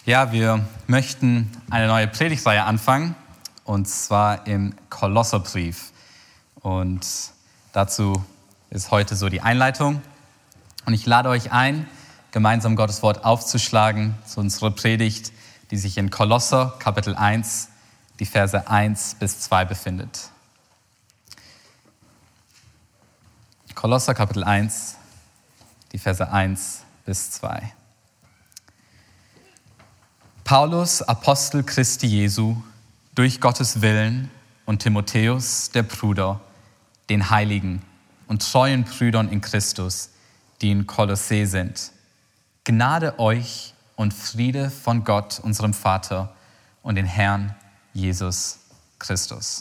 Ja, wir möchten eine neue Predigtreihe anfangen, und zwar im Kolosserbrief. Und dazu ist heute so die Einleitung. Und ich lade euch ein, gemeinsam Gottes Wort aufzuschlagen zu unserer Predigt, die sich in Kolosser Kapitel 1, die Verse 1 bis 2 befindet. Kolosser Kapitel 1, die Verse 1 bis 2. Paulus, Apostel Christi Jesu, durch Gottes Willen, und Timotheus, der Bruder, den Heiligen und treuen Brüdern in Christus, die in Kolossä sind. Gnade euch und Friede von Gott, unserem Vater, und den Herrn Jesus Christus.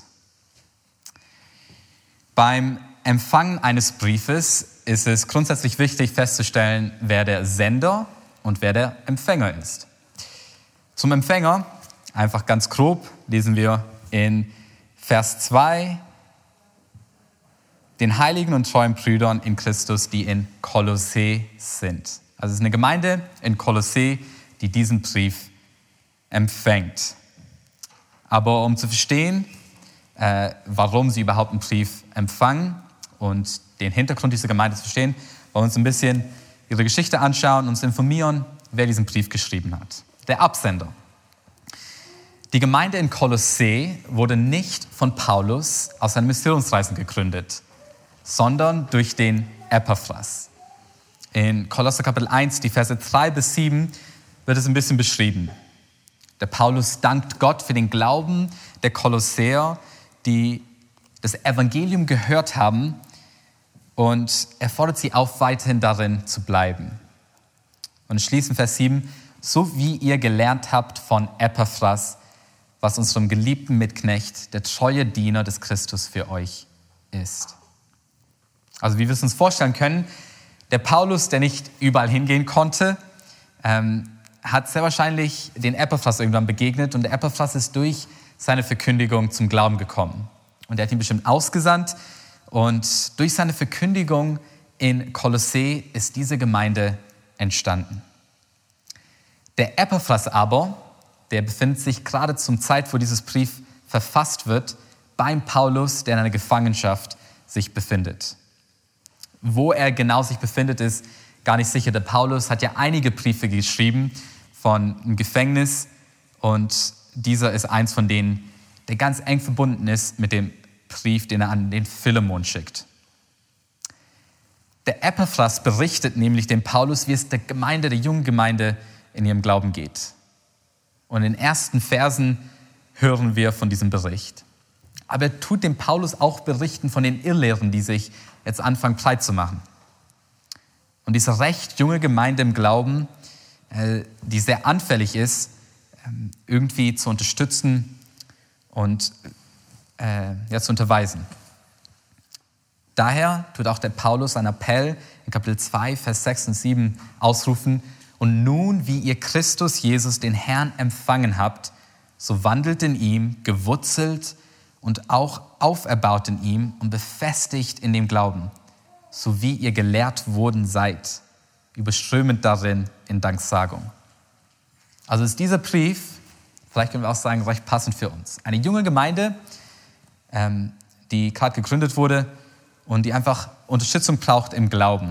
Beim Empfang eines Briefes ist es grundsätzlich wichtig festzustellen, wer der Sender und wer der Empfänger ist. Zum Empfänger, einfach ganz grob, lesen wir in Vers 2, den Heiligen und treuen Brüdern in Christus, die in Kolossä sind. Also es ist eine Gemeinde in Kolossä, die diesen Brief empfängt. Aber um zu verstehen, warum sie überhaupt einen Brief empfangen und den Hintergrund dieser Gemeinde zu verstehen, wollen wir uns ein bisschen ihre Geschichte anschauen und uns informieren, wer diesen Brief geschrieben hat. Der Absender. Die Gemeinde in Kolossä wurde nicht von Paulus auf seinen Missionsreisen gegründet, sondern durch den Epaphras. In Kolosser Kapitel 1, die Verse 3 bis 7, wird es ein bisschen beschrieben. Der Paulus dankt Gott für den Glauben der Kolossäer, die das Evangelium gehört haben, und er fordert sie auf, weiterhin darin zu bleiben. Und schließlich Vers 7, so wie ihr gelernt habt von Epaphras, was unserem geliebten Mitknecht, der treue Diener des Christus für euch ist. Also wie wir es uns vorstellen können, der Paulus, der nicht überall hingehen konnte, hat sehr wahrscheinlich den Epaphras irgendwann begegnet, und der Epaphras ist durch seine Verkündigung zum Glauben gekommen. Und er hat ihn bestimmt ausgesandt, und durch seine Verkündigung in Kolossä ist diese Gemeinde entstanden. Der Epaphras aber, der befindet sich gerade zum Zeit, wo dieses Brief verfasst wird, beim Paulus, der in einer Gefangenschaft sich befindet. Wo er genau sich befindet, ist gar nicht sicher. Der Paulus hat ja einige Briefe geschrieben von einem Gefängnis, und dieser ist eins von denen, der ganz eng verbunden ist mit dem Brief, den er an den Philemon schickt. Der Epaphras berichtet nämlich dem Paulus, wie es der Gemeinde, der jungen Gemeinde in ihrem Glauben geht. Und in den ersten Versen hören wir von diesem Bericht. Aber er tut dem Paulus auch berichten von den Irrlehren, die sich jetzt anfangen breit zu machen. Und diese recht junge Gemeinde im Glauben, die sehr anfällig ist, irgendwie zu unterstützen und zu unterweisen. Daher tut auch der Paulus einen Appell in Kapitel 2, Vers 6 und 7 ausrufen: Und nun, wie ihr Christus Jesus, den Herrn, empfangen habt, so wandelt in ihm, gewurzelt und auch auferbaut in ihm und befestigt in dem Glauben, so wie ihr gelehrt worden seid, überströmend darin in Danksagung. Also ist dieser Brief, vielleicht können wir auch sagen, recht passend für uns. Eine junge Gemeinde, die gerade gegründet wurde und die einfach Unterstützung braucht im Glauben.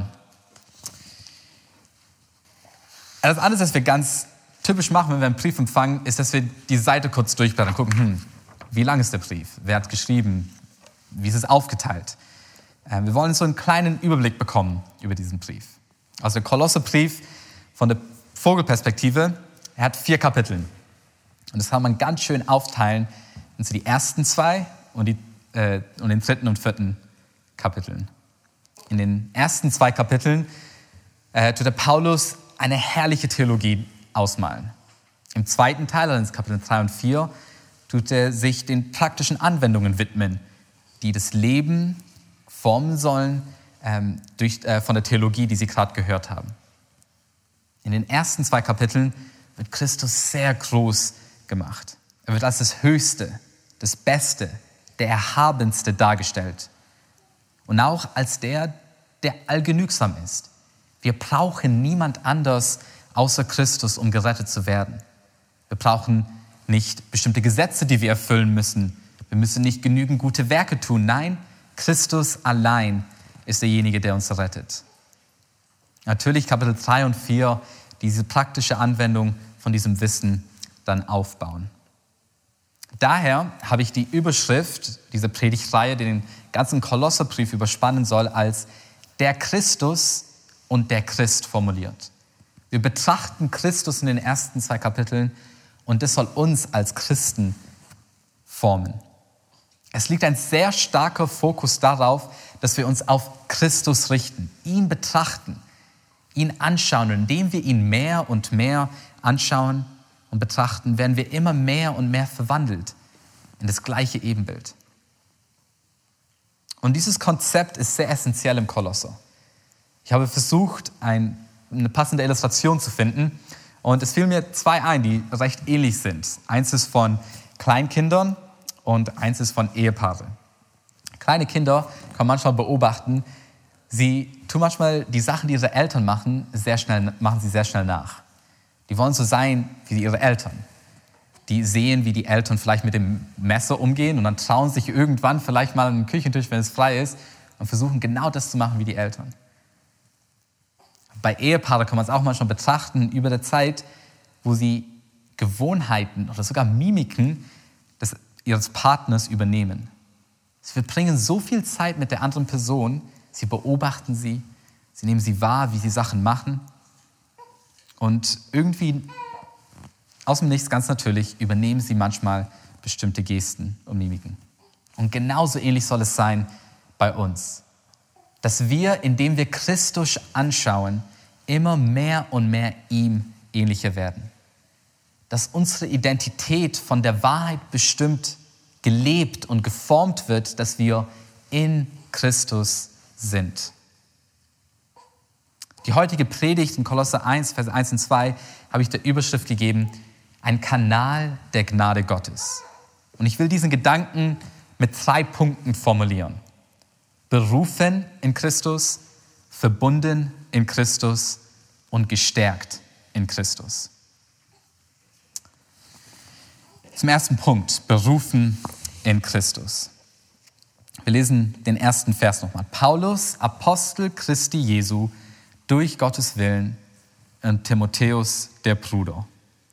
Etwas anderes, was wir ganz typisch machen, wenn wir einen Brief empfangen, ist, dass wir die Seite kurz durchblättern und gucken, wie lang ist der Brief? Wer hat geschrieben? Wie ist es aufgeteilt? Wir wollen so einen kleinen Überblick bekommen über diesen Brief. Also der Kolosserbrief von der Vogelperspektive, er hat 4 Kapitel. Und das kann man ganz schön aufteilen in so die ersten 2 und den 3. und 4. Kapiteln. In den ersten 2 Kapiteln tut der Paulus eine herrliche Theologie ausmalen. Im zweiten Teil, also in Kapitel 3 und 4, tut er sich den praktischen Anwendungen widmen, die das Leben formen sollen von der Theologie, die sie gerade gehört haben. In den ersten 2 Kapiteln wird Christus sehr groß gemacht. Er wird als das Höchste, das Beste, der Erhabenste dargestellt. Und auch als der allgenügsam ist. Wir brauchen niemand anders außer Christus, um gerettet zu werden. Wir brauchen nicht bestimmte Gesetze, die wir erfüllen müssen. Wir müssen nicht genügend gute Werke tun. Nein, Christus allein ist derjenige, der uns rettet. Natürlich Kapitel 3 und 4, diese praktische Anwendung von diesem Wissen dann aufbauen. Daher habe ich die Überschrift, diese Predigtreihe, die den ganzen Kolosserbrief überspannen soll, als der Christus und der Christ formuliert. Wir betrachten Christus in den ersten 2 Kapiteln und das soll uns als Christen formen. Es liegt ein sehr starker Fokus darauf, dass wir uns auf Christus richten, ihn betrachten, ihn anschauen. Und indem wir ihn mehr und mehr anschauen und betrachten, werden wir immer mehr und mehr verwandelt in das gleiche Ebenbild. Und dieses Konzept ist sehr essentiell im Kolosser. Ich habe versucht, eine passende Illustration zu finden und es fielen mir 2 ein, die recht ähnlich sind. Eins ist von Kleinkindern und eins ist von Ehepaaren. Kleine Kinder kann man manchmal beobachten, sie tun manchmal die Sachen, die ihre Eltern machen sie sehr schnell nach. Die wollen so sein wie ihre Eltern. Die sehen, wie die Eltern vielleicht mit dem Messer umgehen und dann trauen sich irgendwann vielleicht mal an den Küchentisch, wenn es frei ist, und versuchen genau das zu machen wie die Eltern. Bei Ehepaaren kann man es auch manchmal betrachten über der Zeit, wo sie Gewohnheiten oder sogar Mimiken ihres Partners übernehmen. Sie verbringen so viel Zeit mit der anderen Person, sie beobachten sie nehmen sie wahr, wie sie Sachen machen und irgendwie aus dem Nichts ganz natürlich übernehmen sie manchmal bestimmte Gesten und Mimiken. Und genauso ähnlich soll es sein bei uns, dass wir, indem wir Christus anschauen, immer mehr und mehr ihm ähnlicher werden. Dass unsere Identität von der Wahrheit bestimmt, gelebt und geformt wird, dass wir in Christus sind. Die heutige Predigt in Kolosser 1, Vers 1 und 2 habe ich der Überschrift gegeben, ein Kanal der Gnade Gottes. Und ich will diesen Gedanken mit 3 Punkten formulieren. Berufen in Christus, verbunden in Christus und gestärkt in Christus. Zum ersten Punkt, berufen in Christus. Wir lesen den ersten Vers nochmal. Paulus, Apostel Christi Jesu, durch Gottes Willen, und Timotheus, der Bruder.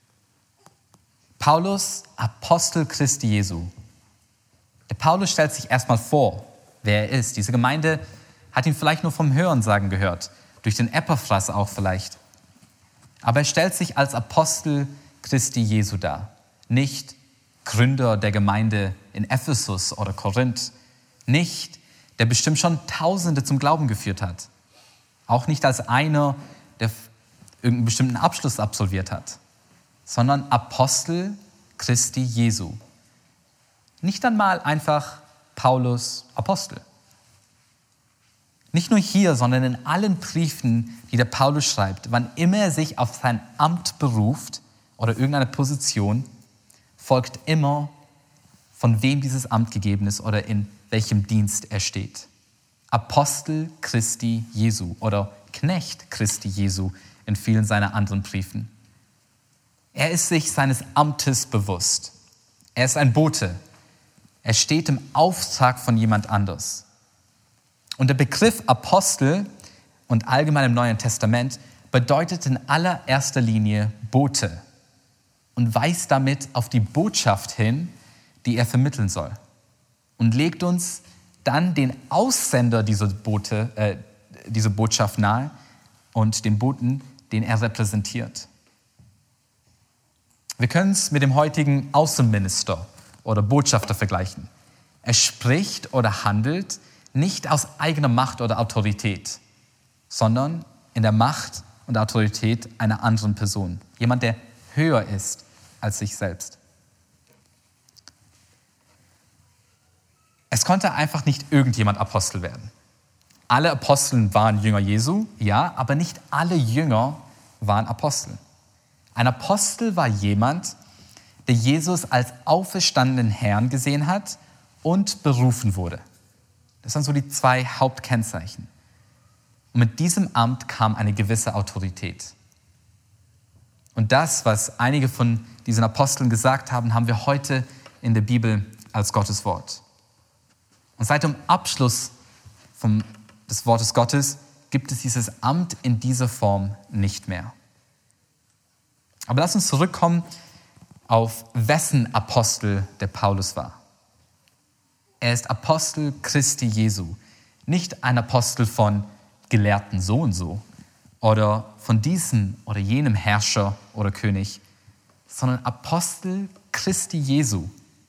Paulus, Apostel Christi Jesu. Der Paulus stellt sich erstmal vor, wer er ist. Diese Gemeinde hat ihn vielleicht nur vom Hörensagen gehört, durch den Epaphras auch vielleicht. Aber er stellt sich als Apostel Christi Jesu dar. Nicht Gründer der Gemeinde in Ephesus oder Korinth. Nicht, der bestimmt schon Tausende zum Glauben geführt hat. Auch nicht als einer, der irgendeinen bestimmten Abschluss absolviert hat. Sondern Apostel Christi Jesu. Nicht einmal einfach Paulus Apostel. Nicht nur hier, sondern in allen Briefen, die der Paulus schreibt, wann immer er sich auf sein Amt beruft oder irgendeine Position, folgt immer, von wem dieses Amt gegeben ist oder in welchem Dienst er steht. Apostel Christi Jesu oder Knecht Christi Jesu in vielen seiner anderen Briefen. Er ist sich seines Amtes bewusst. Er ist ein Bote. Er steht im Auftrag von jemand anders. Und der Begriff Apostel und allgemein im Neuen Testament bedeutet in allererster Linie Bote und weist damit auf die Botschaft hin, die er vermitteln soll. Und legt uns dann den Aussender dieser Botschaft nahe und den Boten, den er repräsentiert. Wir können es mit dem heutigen Außenminister oder Botschafter vergleichen. Er spricht oder handelt nicht aus eigener Macht oder Autorität, sondern in der Macht und Autorität einer anderen Person. Jemand, der höher ist als sich selbst. Es konnte einfach nicht irgendjemand Apostel werden. Alle Aposteln waren Jünger Jesu, ja, aber nicht alle Jünger waren Apostel. Ein Apostel war jemand, der Jesus als auferstandenen Herrn gesehen hat und berufen wurde. Das sind so die 2 Hauptkennzeichen. Und mit diesem Amt kam eine gewisse Autorität. Und das, was einige von diesen Aposteln gesagt haben, haben wir heute in der Bibel als Gottes Wort. Und seit dem Abschluss des Wortes Gottes gibt es dieses Amt in dieser Form nicht mehr. Aber lass uns zurückkommen auf wessen Apostel der Paulus war. Er ist Apostel Christi Jesu, nicht ein Apostel von Gelehrten so und so oder von diesem oder jenem Herrscher oder König, sondern Apostel Christi Jesu,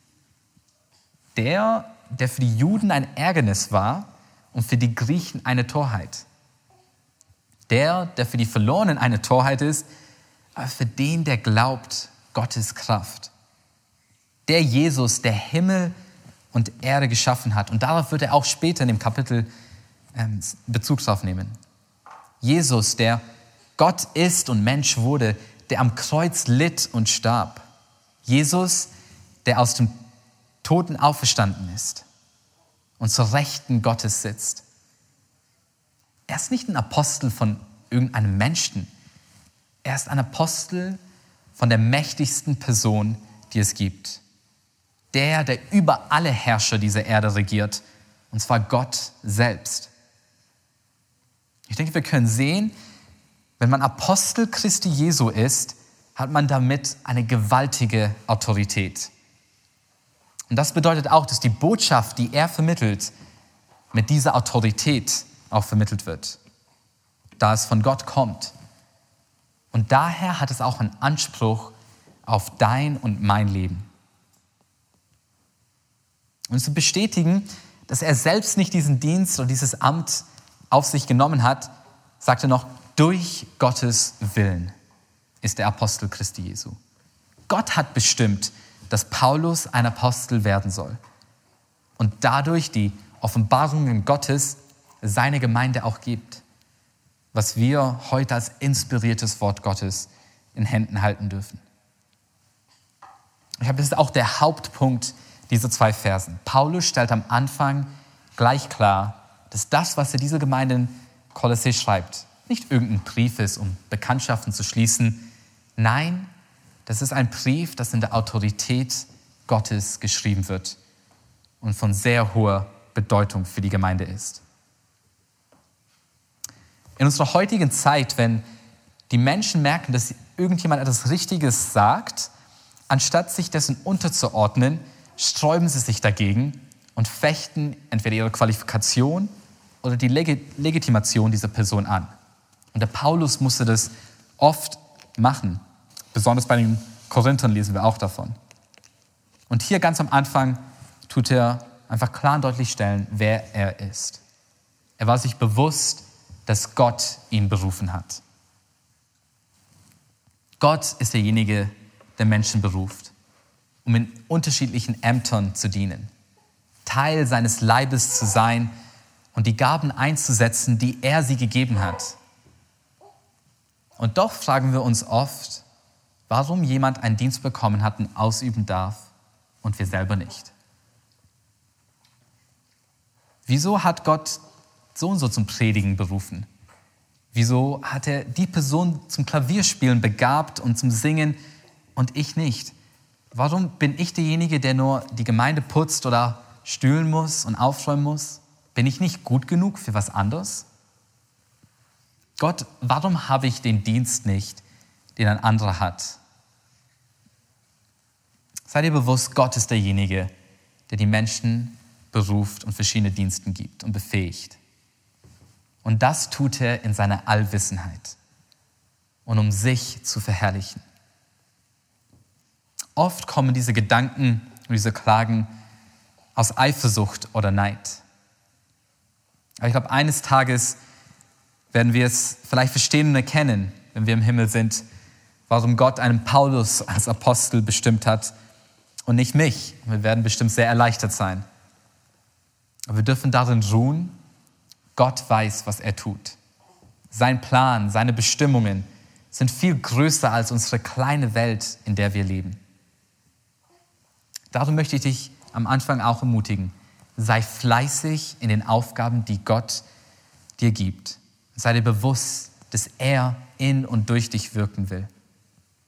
der für die Juden ein Ärgernis war und für die Griechen eine Torheit. Der für die Verlorenen eine Torheit ist, aber für den, der glaubt, Gottes Kraft. Der Jesus, der Himmel und Erde geschaffen hat. Und darauf wird er auch später in dem Kapitel Bezug drauf nehmen. Jesus, der Gott ist und Mensch wurde, der am Kreuz litt und starb. Jesus, der aus dem Toten auferstanden ist und zur Rechten Gottes sitzt. Er ist nicht ein Apostel von irgendeinem Menschen. Er ist ein Apostel von der mächtigsten Person, die es gibt. Der über alle Herrscher dieser Erde regiert, und zwar Gott selbst. Ich denke, wir können sehen, wenn man Apostel Christi Jesu ist, hat man damit eine gewaltige Autorität. Und das bedeutet auch, dass die Botschaft, die er vermittelt, mit dieser Autorität auch vermittelt wird, da es von Gott kommt. Und daher hat es auch einen Anspruch auf dein und mein Leben. Und zu bestätigen, dass er selbst nicht diesen Dienst oder dieses Amt auf sich genommen hat, sagt er noch, durch Gottes Willen ist der Apostel Christi Jesu. Gott hat bestimmt, dass Paulus ein Apostel werden soll und dadurch die Offenbarungen Gottes seine Gemeinde auch gibt, was wir heute als inspiriertes Wort Gottes in Händen halten dürfen. Ich glaube, das ist auch der Hauptpunkt dieser 2 Versen. Paulus stellt am Anfang gleich klar, dass das, was er dieser Gemeinde in Kolossä schreibt, nicht irgendein Brief ist, um Bekanntschaften zu schließen. Nein, das ist ein Brief, das in der Autorität Gottes geschrieben wird und von sehr hoher Bedeutung für die Gemeinde ist. In unserer heutigen Zeit, wenn die Menschen merken, dass irgendjemand etwas Richtiges sagt, anstatt sich dessen unterzuordnen, sträuben sie sich dagegen und fechten entweder ihre Qualifikation oder die Legitimation dieser Person an. Und der Paulus musste das oft machen. Besonders bei den Korinthern lesen wir auch davon. Und hier ganz am Anfang tut er einfach klar und deutlich stellen, wer er ist. Er war sich bewusst, dass Gott ihn berufen hat. Gott ist derjenige, der Menschen beruft, um in unterschiedlichen Ämtern zu dienen, Teil seines Leibes zu sein und die Gaben einzusetzen, die er sie gegeben hat. Und doch fragen wir uns oft, warum jemand einen Dienst bekommen hat und ausüben darf und wir selber nicht. Wieso hat Gott so und so zum Predigen berufen? Wieso hat er die Person zum Klavierspielen begabt und zum Singen und ich nicht? Warum bin ich derjenige, der nur die Gemeinde putzt oder stühlen muss und aufräumen muss? Bin ich nicht gut genug für was anderes? Gott, warum habe ich den Dienst nicht, den ein anderer hat? Sei dir bewusst, Gott ist derjenige, der die Menschen beruft und verschiedene Dienste gibt und befähigt. Und das tut er in seiner Allwissenheit und um sich zu verherrlichen. Oft kommen diese Gedanken und diese Klagen aus Eifersucht oder Neid. Aber ich glaube, eines Tages werden wir es vielleicht verstehen und erkennen, wenn wir im Himmel sind, warum Gott einen Paulus als Apostel bestimmt hat und nicht mich. Wir werden bestimmt sehr erleichtert sein. Aber wir dürfen darin ruhen, Gott weiß, was er tut. Sein Plan, seine Bestimmungen sind viel größer als unsere kleine Welt, in der wir leben. Darum möchte ich dich am Anfang auch ermutigen. Sei fleißig in den Aufgaben, die Gott dir gibt. Sei dir bewusst, dass er in und durch dich wirken will.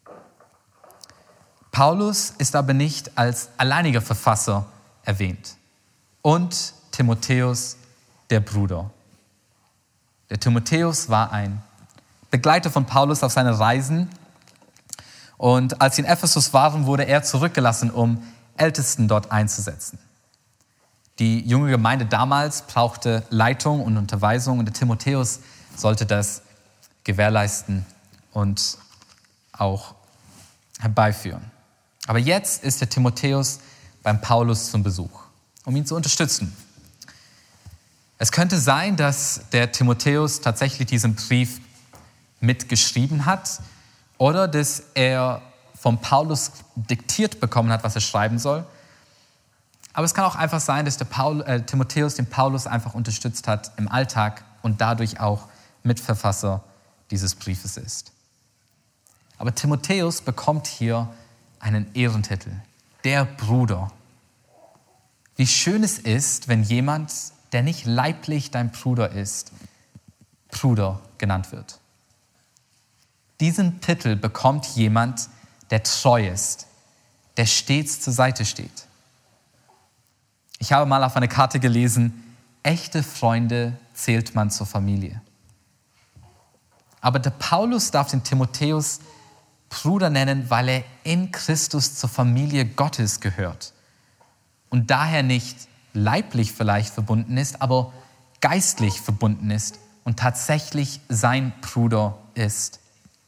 Paulus ist aber nicht als alleiniger Verfasser erwähnt. Und Timotheus, der Bruder. Der Timotheus war ein Begleiter von Paulus auf seinen Reisen. Und als sie in Ephesus waren, wurde er zurückgelassen, um Ältesten dort einzusetzen. Die junge Gemeinde damals brauchte Leitung und Unterweisung und der Timotheus sollte das gewährleisten und auch herbeiführen. Aber jetzt ist der Timotheus beim Paulus zum Besuch, um ihn zu unterstützen. Es könnte sein, dass der Timotheus tatsächlich diesen Brief mitgeschrieben hat oder dass er vom Paulus diktiert bekommen hat, was er schreiben soll. Aber es kann auch einfach sein, dass der Timotheus den Paulus einfach unterstützt hat im Alltag und dadurch auch Mitverfasser dieses Briefes ist. Aber Timotheus bekommt hier einen Ehrentitel, der Bruder. Wie schön es ist, wenn jemand, der nicht leiblich dein Bruder ist, Bruder genannt wird. Diesen Titel bekommt jemand, der treu ist, der stets zur Seite steht. Ich habe mal auf einer Karte gelesen, echte Freunde zählt man zur Familie. Aber der Paulus darf den Timotheus Bruder nennen, weil er in Christus zur Familie Gottes gehört und daher nicht leiblich vielleicht verbunden ist, aber geistlich verbunden ist und tatsächlich sein Bruder ist.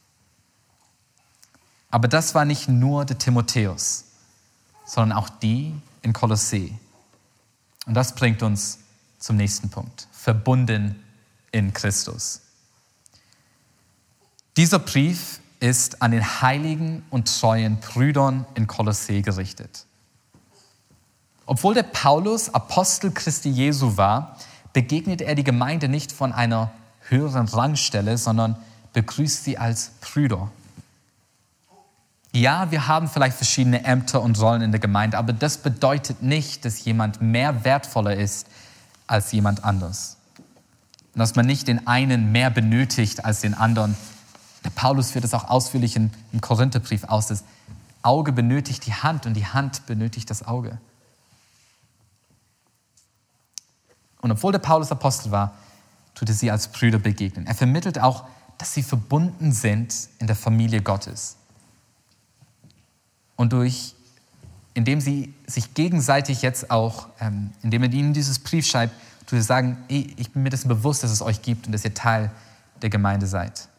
Aber das war nicht nur der Timotheus, sondern auch die in Kolossee. Und das bringt uns zum nächsten Punkt. Verbunden in Christus. Dieser Brief ist an den heiligen und treuen Brüdern in Kolossee gerichtet. Obwohl der Paulus Apostel Christi Jesu war, begegnet er die Gemeinde nicht von einer höheren Rangstelle, sondern begrüßt sie als Brüder. Ja, wir haben vielleicht verschiedene Ämter und Rollen in der Gemeinde, aber das bedeutet nicht, dass jemand mehr wertvoller ist als jemand anders. Und dass man nicht den einen mehr benötigt als den anderen. Der Paulus führt es auch ausführlich im Korintherbrief aus. Das Auge benötigt die Hand und die Hand benötigt das Auge. Und obwohl der Paulus Apostel war, tut er sie als Brüder begegnen. Er vermittelt auch, dass sie verbunden sind in der Familie Gottes. Und indem sie sich gegenseitig jetzt auch, indem er ihnen dieses Brief schreibt, tut er sagen, ich bin mir dessen bewusst, dass es euch gibt und dass ihr Teil der Gemeinde seid.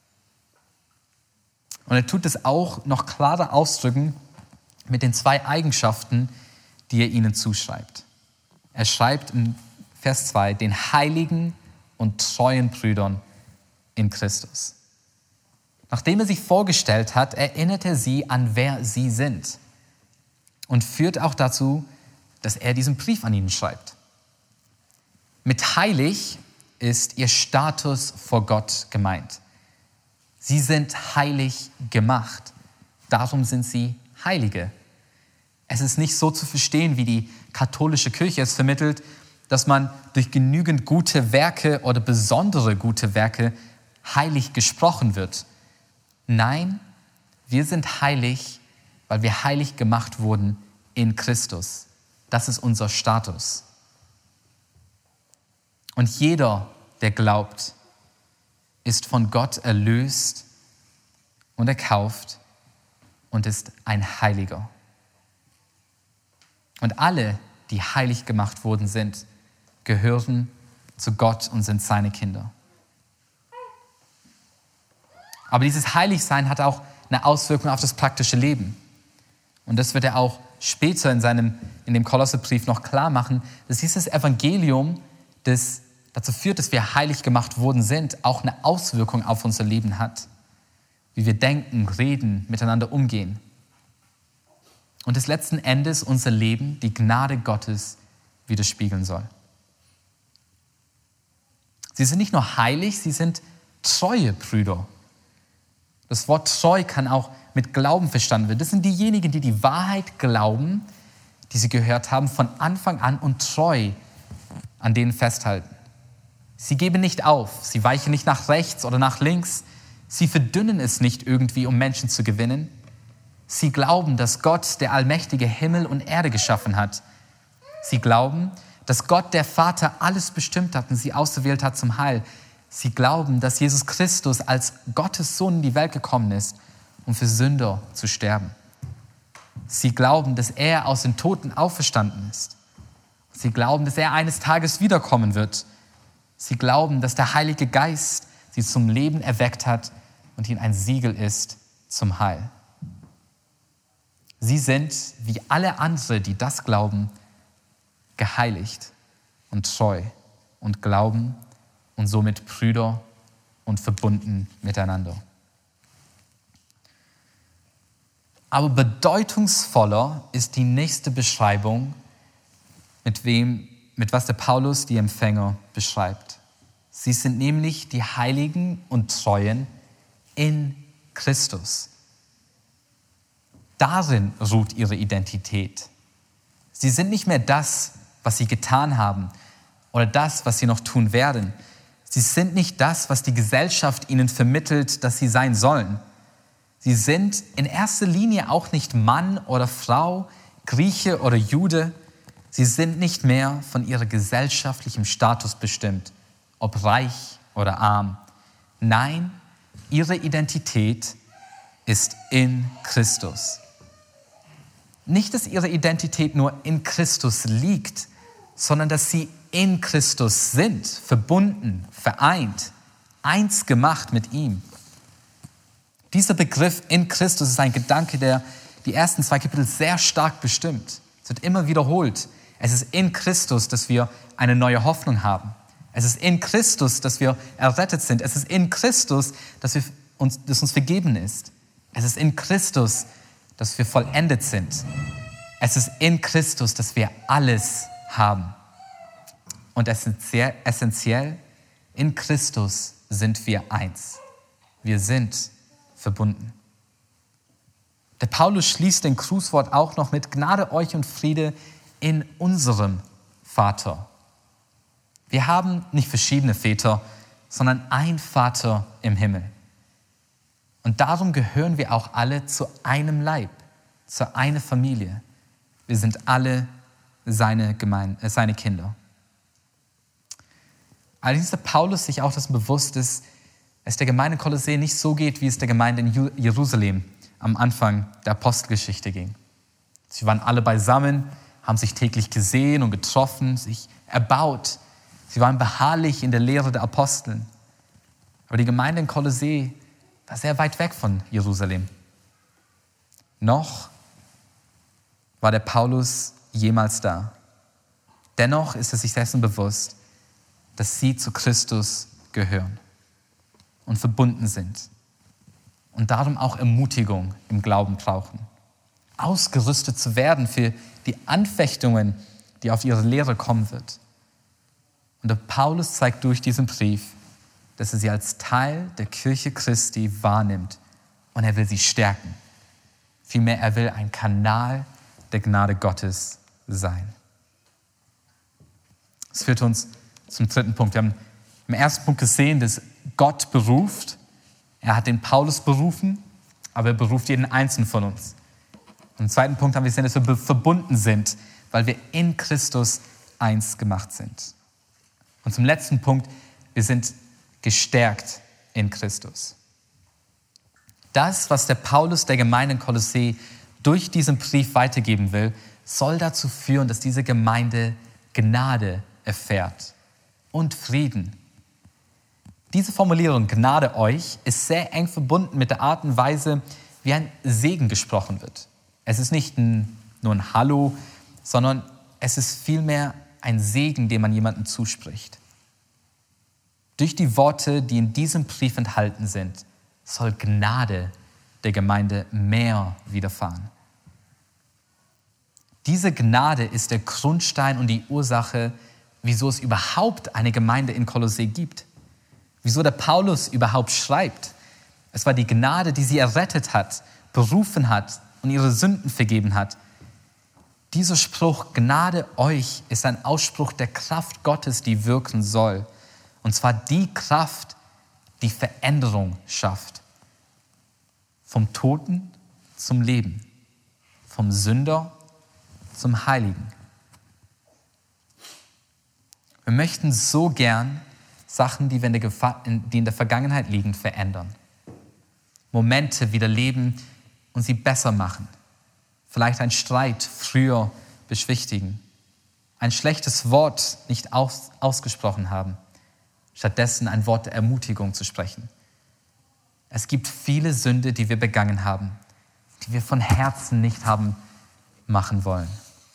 Und er tut es auch noch klarer ausdrücken mit den 2 Eigenschaften, die er ihnen zuschreibt. Er schreibt in Vers 2, den heiligen und treuen Brüdern in Christus. Nachdem er sich vorgestellt hat, erinnert er sie an, wer sie sind und führt auch dazu, dass er diesen Brief an ihnen schreibt. Mit heilig ist ihr Status vor Gott gemeint. Sie sind heilig gemacht, darum sind sie Heilige. Es ist nicht so zu verstehen, wie die katholische Kirche es vermittelt, dass man durch genügend gute Werke oder besondere gute Werke heilig gesprochen wird. Nein, wir sind heilig, weil wir heilig gemacht wurden in Christus. Das ist unser Status. Und jeder, der glaubt, ist von Gott erlöst und erkauft und ist ein Heiliger. Und alle, die heilig gemacht worden sind, gehören zu Gott und sind seine Kinder. Aber dieses Heiligsein hat auch eine Auswirkung auf das praktische Leben. Und das wird er auch später in dem Kolosserbrief noch klar machen, dass dieses Evangelium, das dazu führt, dass wir heilig gemacht worden sind, auch eine Auswirkung auf unser Leben hat. Wie wir denken, reden, miteinander umgehen. Und das letzten Endes unser Leben die Gnade Gottes widerspiegeln soll. Sie sind nicht nur heilig, sie sind treue Brüder. Das Wort treu kann auch mit Glauben verstanden werden. Das sind diejenigen, die die Wahrheit glauben, die sie gehört haben, von Anfang an und treu an denen festhalten. Sie geben nicht auf, sie weichen nicht nach rechts oder nach links, sie verdünnen es nicht irgendwie, um Menschen zu gewinnen. Sie glauben, dass Gott, der allmächtige Himmel und Erde geschaffen hat. Sie glauben, dass Gott, der Vater, alles bestimmt hat und sie auserwählt hat zum Heil. Sie glauben, dass Jesus Christus als Gottes Sohn in die Welt gekommen ist, um für Sünder zu sterben. Sie glauben, dass er aus den Toten auferstanden ist. Sie glauben, dass er eines Tages wiederkommen wird. Sie glauben, dass der Heilige Geist sie zum Leben erweckt hat und ihnen ein Siegel ist zum Heil. Sie sind, wie alle anderen, die das glauben, geheiligt und treu und glauben und somit Brüder und verbunden miteinander. Aber bedeutungsvoller ist die nächste Beschreibung, mit was der Paulus die Empfänger beschreibt. Sie sind nämlich die Heiligen und Treuen in Christus. Darin ruht ihre Identität. Sie sind nicht mehr das, was sie getan haben oder das, was sie noch tun werden. Sie sind nicht das, was die Gesellschaft ihnen vermittelt, dass sie sein sollen. Sie sind in erster Linie auch nicht Mann oder Frau, Grieche oder Jude. Sie sind nicht mehr von ihrem gesellschaftlichen Status bestimmt, ob reich oder arm. Nein, ihre Identität ist in Christus. Nicht, dass ihre Identität nur in Christus liegt, sondern dass sie in Christus sind, verbunden, vereint, eins gemacht mit ihm. Dieser Begriff in Christus ist ein Gedanke, der die ersten 2 Kapitel sehr stark bestimmt. Es wird immer wiederholt. Es ist in Christus, dass wir eine neue Hoffnung haben. Es ist in Christus, dass wir errettet sind. Es ist in Christus, dass uns vergeben ist. Es ist in Christus, dass wir vollendet sind. Es ist in Christus, dass wir alles haben. Und essentiell, in Christus sind wir eins. Wir sind verbunden. Der Paulus schließt den Grußwort auch noch mit Gnade euch und Friede in unserem Vater. Wir haben nicht verschiedene Väter, sondern ein Vater im Himmel. Und darum gehören wir auch alle zu einem Leib, zu einer Familie. Wir sind alle seine Kinder. Allerdings ist der Paulus sich auch dessen bewusst, dass es der Gemeinde in Kolossä nicht so geht, wie es der Gemeinde in Jerusalem am Anfang der Apostelgeschichte ging. Sie waren alle beisammen, haben sich täglich gesehen und getroffen, sich erbaut. Sie waren beharrlich in der Lehre der Aposteln. Aber die Gemeinde in Kolossä war sehr weit weg von Jerusalem. Noch war der Paulus jemals da. Dennoch ist er sich dessen bewusst, dass sie zu Christus gehören und verbunden sind und darum auch Ermutigung im Glauben brauchen, ausgerüstet zu werden für die Anfechtungen, die auf ihre Lehre kommen wird. Und der Paulus zeigt durch diesen Brief, dass er sie als Teil der Kirche Christi wahrnimmt und er will sie stärken. Vielmehr, er will ein Kanal der Gnade Gottes sein. Das führt uns zum 3. Punkt. Wir haben im 1. Punkt gesehen, dass Gott beruft. Er hat den Paulus berufen, aber er beruft jeden Einzelnen von uns. Und im 2. Punkt haben wir gesehen, dass wir verbunden sind, weil wir in Christus eins gemacht sind. Und zum letzten Punkt, wir sind gestärkt in Christus. Das, was der Paulus der Gemeinde in Kolossä durch diesen Brief weitergeben will, soll dazu führen, dass diese Gemeinde Gnade erfährt und Frieden. Diese Formulierung, Gnade euch, ist sehr eng verbunden mit der Art und Weise, wie ein Segen gesprochen wird. Es ist nicht nur ein Hallo, sondern es ist vielmehr ein Segen, den man jemandem zuspricht. Durch die Worte, die in diesem Brief enthalten sind, soll Gnade der Gemeinde mehr widerfahren. Diese Gnade ist der Grundstein und die Ursache, wieso es überhaupt eine Gemeinde in Kolossä gibt. Wieso der Paulus überhaupt schreibt. Es war die Gnade, die sie errettet hat, berufen hat und ihre Sünden vergeben hat. Dieser Spruch, Gnade euch, ist ein Ausspruch der Kraft Gottes, die wirken soll. Und zwar die Kraft, die Veränderung schafft. Vom Toten zum Leben, vom Sünder zum Heiligen. Wir möchten so gern Sachen, die in der Vergangenheit liegen, verändern. Momente wieder leben und sie besser machen. Vielleicht einen Streit früher beschwichtigen. Ein schlechtes Wort nicht ausgesprochen haben. Stattdessen ein Wort der Ermutigung zu sprechen. Es gibt viele Sünde, die wir begangen haben, die wir von Herzen nicht haben machen wollen.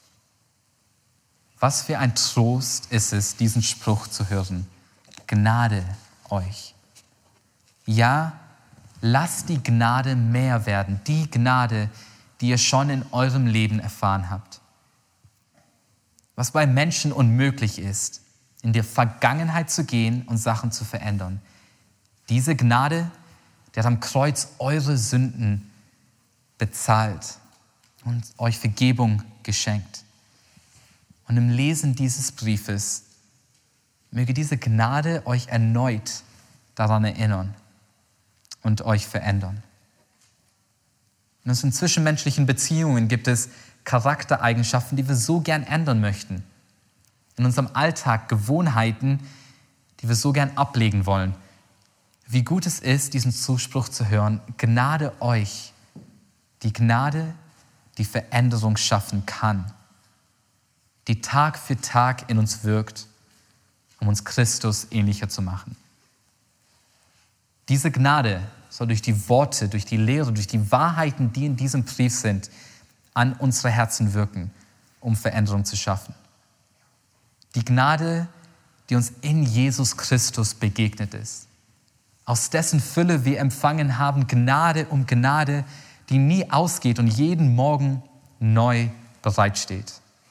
Was für ein Trost ist es, diesen Spruch zu hören. Gnade euch. Ja, lasst die Gnade mehr werden. Die Gnade, die ihr schon in eurem Leben erfahren habt. Was bei Menschen unmöglich ist, in die Vergangenheit zu gehen und Sachen zu verändern. Diese Gnade, die hat am Kreuz eure Sünden bezahlt und euch Vergebung geschenkt. Und im Lesen dieses Briefes möge diese Gnade euch erneut daran erinnern und euch verändern. In unseren zwischenmenschlichen Beziehungen gibt es Charaktereigenschaften, die wir so gern ändern möchten. In unserem Alltag Gewohnheiten, die wir so gern ablegen wollen. Wie gut es ist, diesen Zuspruch zu hören, Gnade euch, die Gnade, die Veränderung schaffen kann, die Tag für Tag in uns wirkt, um uns Christus ähnlicher zu machen. Diese Gnade soll durch die Worte, durch die Lehre, durch die Wahrheiten, die in diesem Brief sind, an unsere Herzen wirken, um Veränderung zu schaffen. Die Gnade, die uns in Jesus Christus begegnet ist. Aus dessen Fülle wir empfangen haben, Gnade um Gnade, die nie ausgeht und jeden Morgen neu bereitsteht.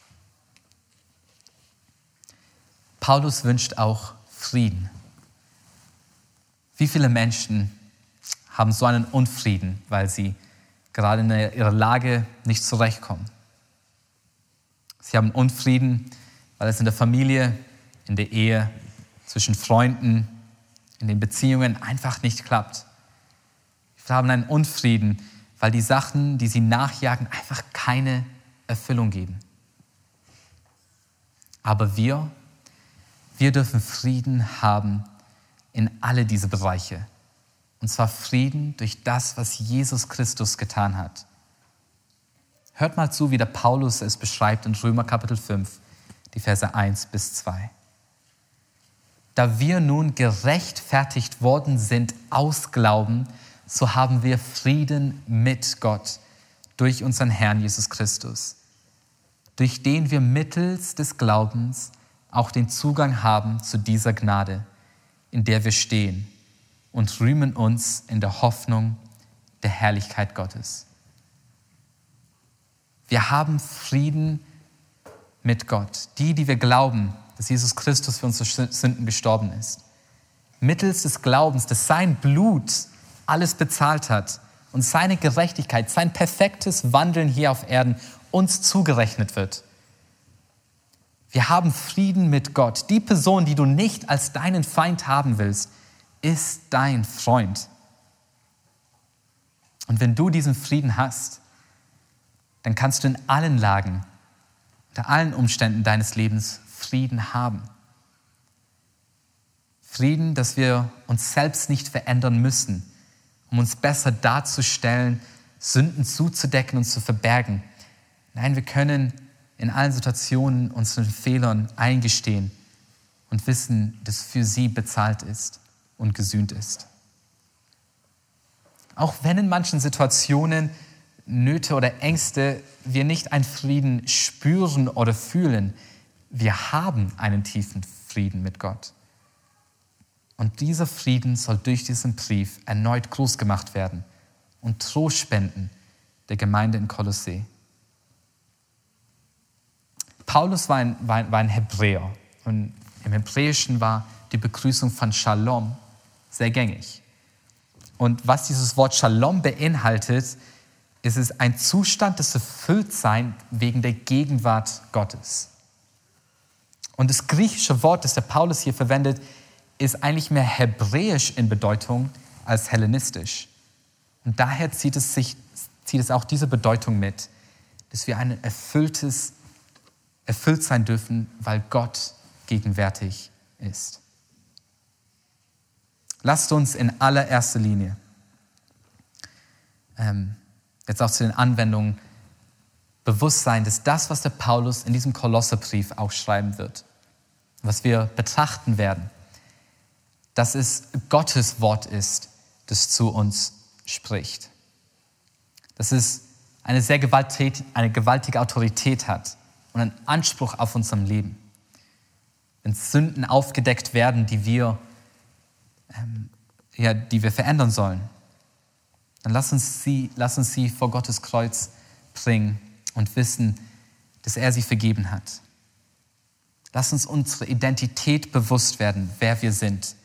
Paulus wünscht auch Frieden. Wie viele Menschen haben so einen Unfrieden, weil sie gerade in ihrer Lage nicht zurechtkommen? Sie haben Unfrieden, weil es in der Familie, in der Ehe, zwischen Freunden, in den Beziehungen einfach nicht klappt. Sie haben einen Unfrieden, weil die Sachen, die sie nachjagen, einfach keine Erfüllung geben. Aber wir dürfen Frieden haben in alle diese Bereiche. Und zwar Frieden durch das, was Jesus Christus getan hat. Hört mal zu, wie der Paulus es beschreibt in Römer Kapitel 5, die Verse 1 bis 2. Da wir nun gerechtfertigt worden sind aus Glauben, so haben wir Frieden mit Gott durch unseren Herrn Jesus Christus, durch den wir mittels des Glaubens auch den Zugang haben zu dieser Gnade, in der wir stehen und rühmen uns in der Hoffnung der Herrlichkeit Gottes. Wir haben Frieden mit Gott, die wir glauben, dass Jesus Christus für unsere Sünden gestorben ist. Mittels des Glaubens, dass sein Blut alles bezahlt hat und seine Gerechtigkeit, sein perfektes Wandeln hier auf Erden uns zugerechnet wird. Wir haben Frieden mit Gott. Die Person, die du nicht als deinen Feind haben willst, ist dein Freund. Und wenn du diesen Frieden hast, dann kannst du in allen Lagen, unter allen Umständen deines Lebens Frieden haben. Frieden, dass wir uns selbst nicht verändern müssen, um uns besser darzustellen, Sünden zuzudecken und zu verbergen. Nein, wir können in allen Situationen unseren Fehlern eingestehen und wissen, dass für sie bezahlt ist und gesühnt ist. Auch wenn in manchen Situationen Nöte oder Ängste wir nicht einen Frieden spüren oder fühlen, wir haben einen tiefen Frieden mit Gott. Und dieser Frieden soll durch diesen Brief erneut groß gemacht werden und Trost spenden der Gemeinde in Kolossä. Paulus war ein Hebräer und im Hebräischen war die Begrüßung von Shalom sehr gängig. Und was dieses Wort Shalom beinhaltet, ist es ein Zustand des Erfülltseins wegen der Gegenwart Gottes. Und das griechische Wort, das der Paulus hier verwendet, ist eigentlich mehr hebräisch in Bedeutung als hellenistisch. Und daher zieht es sich zieht es auch diese Bedeutung mit, dass wir ein erfüllt sein dürfen, weil Gott gegenwärtig ist. Lasst uns in allererster Linie jetzt auch zu den Anwendungen bewusst sein, dass das, was der Paulus in diesem Kolosserbrief auch schreiben wird, was wir betrachten werden, dass es Gottes Wort ist, das zu uns spricht. Dass es eine gewaltige Autorität hat und einen Anspruch auf unserem Leben. Wenn Sünden aufgedeckt werden, die wir verändern sollen, dann lass uns sie vor Gottes Kreuz bringen und wissen, dass er sie vergeben hat. Lass uns unsere Identität bewusst werden, wer wir sind.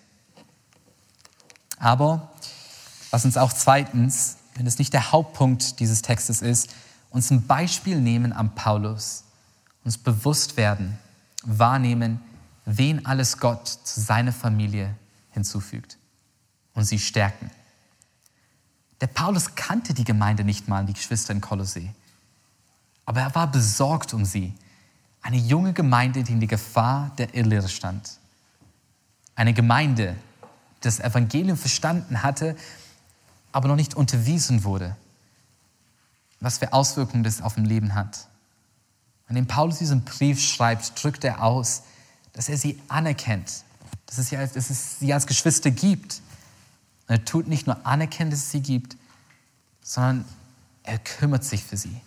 Aber lass uns auch zweitens, wenn es nicht der Hauptpunkt dieses Textes ist, uns ein Beispiel nehmen am Paulus, uns bewusst werden, wahrnehmen, wen alles Gott zu seiner Familie hinzufügt und sie stärken. Der Paulus kannte die Gemeinde nicht mal, die Geschwister in Kolossee. Aber er war besorgt um sie. Eine junge Gemeinde, die in der Gefahr der Irrlehre stand. Eine Gemeinde, die das Evangelium verstanden hatte, aber noch nicht unterwiesen wurde. Was für Auswirkungen das auf dem Leben hat. Und indem Paulus diesen Brief schreibt, drückt er aus, dass er sie anerkennt, dass es sie als Geschwister gibt. Und er tut nicht nur anerkennen, dass es sie gibt, sondern er kümmert sich für sie.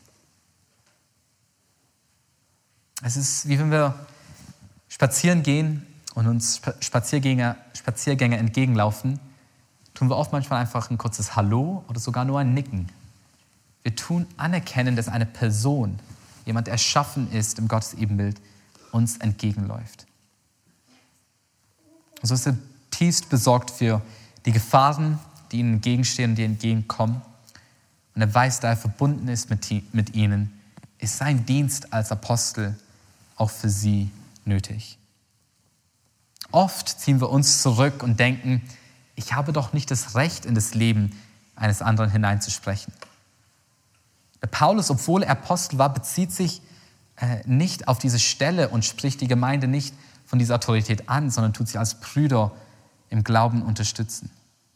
Es ist wie wenn wir spazieren gehen und uns Spaziergänger entgegenlaufen, tun wir oft manchmal einfach ein kurzes Hallo oder sogar nur ein Nicken. Wir tun anerkennen, dass eine Person, jemand erschaffen ist im Gottes Ebenbild, uns entgegenläuft. Und so ist er tiefst besorgt für die Gefahren, die ihnen entgegenstehen und die entgegenkommen. Und er weiß, da er verbunden ist mit ihnen, ist sein Dienst als Apostel auch für sie nötig. Oft ziehen wir uns zurück und denken, ich habe doch nicht das Recht, in das Leben eines anderen hineinzusprechen. Der Paulus, obwohl er Apostel war, bezieht sich nicht auf diese Stelle und spricht die Gemeinde nicht von dieser Autorität an, sondern tut sie als Brüder im Glauben unterstützen.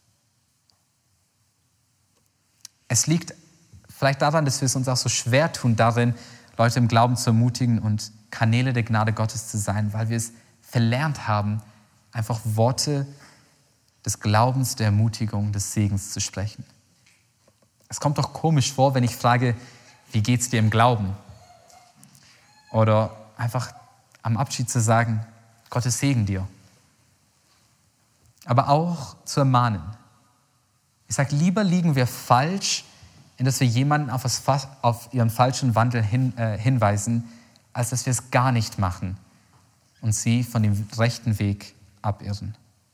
Es liegt vielleicht daran, dass wir es uns auch so schwer tun, darin, Leute im Glauben zu ermutigen und Kanäle der Gnade Gottes zu sein, weil wir es verlernt haben, einfach Worte des Glaubens, der Ermutigung, des Segens zu sprechen. Es kommt doch komisch vor, wenn ich frage, wie geht's dir im Glauben? Oder einfach am Abschied zu sagen, Gottes Segen dir. Aber auch zu ermahnen. Ich sage, lieber liegen wir falsch, in dass wir jemanden auf ihren falschen Wandel hinweisen, als dass wir es gar nicht machen und sie von dem rechten Weg abirren.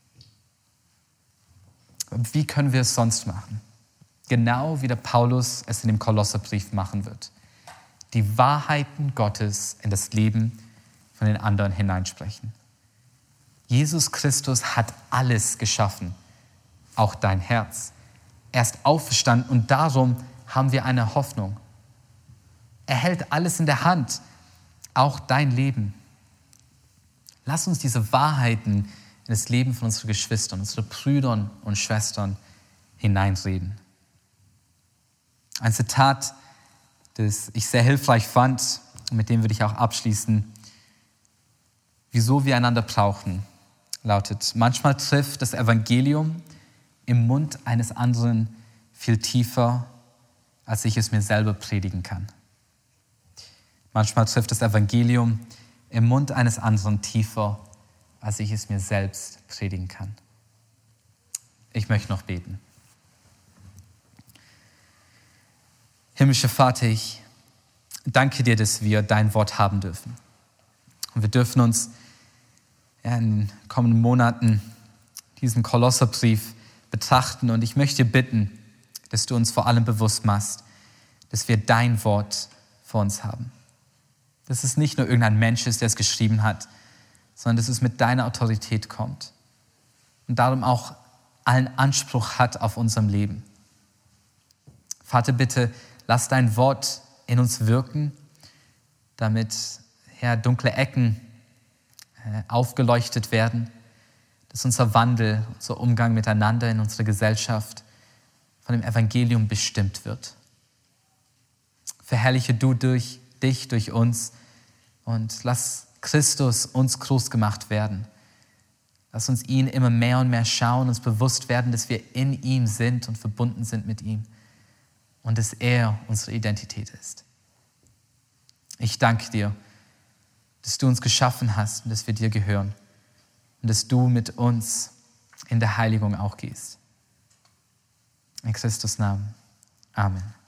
Wie können wir es sonst machen? Genau wie der Paulus es in dem Kolosserbrief machen wird. Die Wahrheiten Gottes in das Leben von den anderen hineinsprechen. Jesus Christus hat alles geschaffen, auch dein Herz. Er ist auferstanden und darum haben wir eine Hoffnung. Er hält alles in der Hand, auch dein Leben. Lass uns diese Wahrheiten in das Leben von unseren Geschwistern, unseren Brüdern und Schwestern hineinreden. Ein Zitat, das ich sehr hilfreich fand, und mit dem würde ich auch abschließen. Wieso wir einander brauchen, lautet: Manchmal trifft das Evangelium im Mund eines anderen viel tiefer, als ich es mir selber predigen kann. Manchmal trifft das Evangelium im Mund eines anderen tiefer, als ich es mir selbst predigen kann. Ich möchte noch beten. Himmlischer Vater, ich danke dir, dass wir dein Wort haben dürfen. Und wir dürfen uns in den kommenden Monaten diesen Kolosserbrief betrachten. Und ich möchte bitten, dass du uns vor allem bewusst machst, dass wir dein Wort vor uns haben. Dass es nicht nur irgendein Mensch ist, der es geschrieben hat, sondern dass es mit deiner Autorität kommt und darum auch allen Anspruch hat auf unserem Leben. Vater, bitte lass dein Wort in uns wirken, damit, Herr, dunkle Ecken aufgeleuchtet werden, dass unser Wandel, unser Umgang miteinander in unserer Gesellschaft von dem Evangelium bestimmt wird. Verherrliche du durch dich, durch uns und lass Christus uns groß gemacht werden. Lass uns ihn immer mehr und mehr schauen, uns bewusst werden, dass wir in ihm sind und verbunden sind mit ihm und dass er unsere Identität ist. Ich danke dir, dass du uns geschaffen hast und dass wir dir gehören und dass du mit uns in der Heiligung auch gehst. In Christus Namen. Amen.